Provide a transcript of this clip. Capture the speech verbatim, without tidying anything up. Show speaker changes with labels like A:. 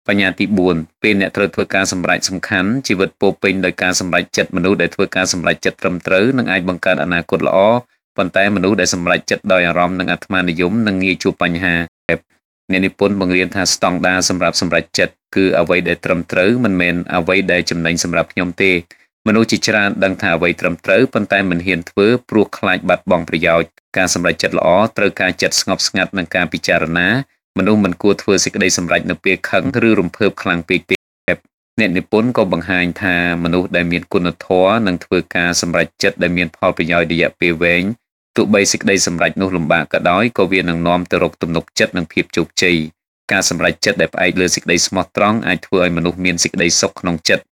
A: បញ្ញាទីបួនពេលអ្នកត្រូវធ្វើការសម្រេចសំខាន់ជីវិតពោពេញដោយការសម្រេចចិត្តមនុស្សដែលធ្វើការសម្រេចចិត្តត្រឹមត្រូវនឹងអាចបង្កើតអនាគតល្អប៉ុន្តែមនុស្សដែលសម្រេចចិត្តដោយអារម្មណ៍និងអាត្មានិយមនឹងងាយជួបបញ្ហាអ្នកនិពន្ធបង្រៀនថាស្តង់ដារសម្រាប់សម្រេចចិត្តគឺអ្វីដែលត្រឹមត្រូវមិនមែនអ្វីដែលចំណេញសម្រាប់ខ្ញុំទេមនុស្សជាច្រើនដឹងថាអ្វីត្រឹមត្រូវប៉ុន្តែមិនហ៊ានធ្វើព្រោះខ្លាចបាត់បង់ប្រយោជន៍ការសម្រេចចិត្តល្អត្រូវការចិត្តស្ងប់ស្ងាត់និងការពិចារណាមនុស្សមិនគួរធ្វើសេចក្តីសម្រេចនៅពេលខឹងឬរំភើបខ្លាំងពេកទេអ្នកនិពន្ធក៏បង្ហាញថាមនុស្សដែលមានគុណធម៌នឹងធ្វើការសម្រេចចិត្តដែលមានផលប្រយោជន៍រយៈពេលវែងទោះបីសេចក្តីសម្រេចនោះលំបាកក៏ដោយក៏វានឹងនាំទៅរកទំនុកចិត្តនិងភាពជោគជ័យការសម្រេចចិត្តដែលផ្អែកលើសេចក្តីស្មោះត្រង់អាចធ្វើឲ្យមនុស្សមានសេចក្តីសុខក្នុងចិត្ត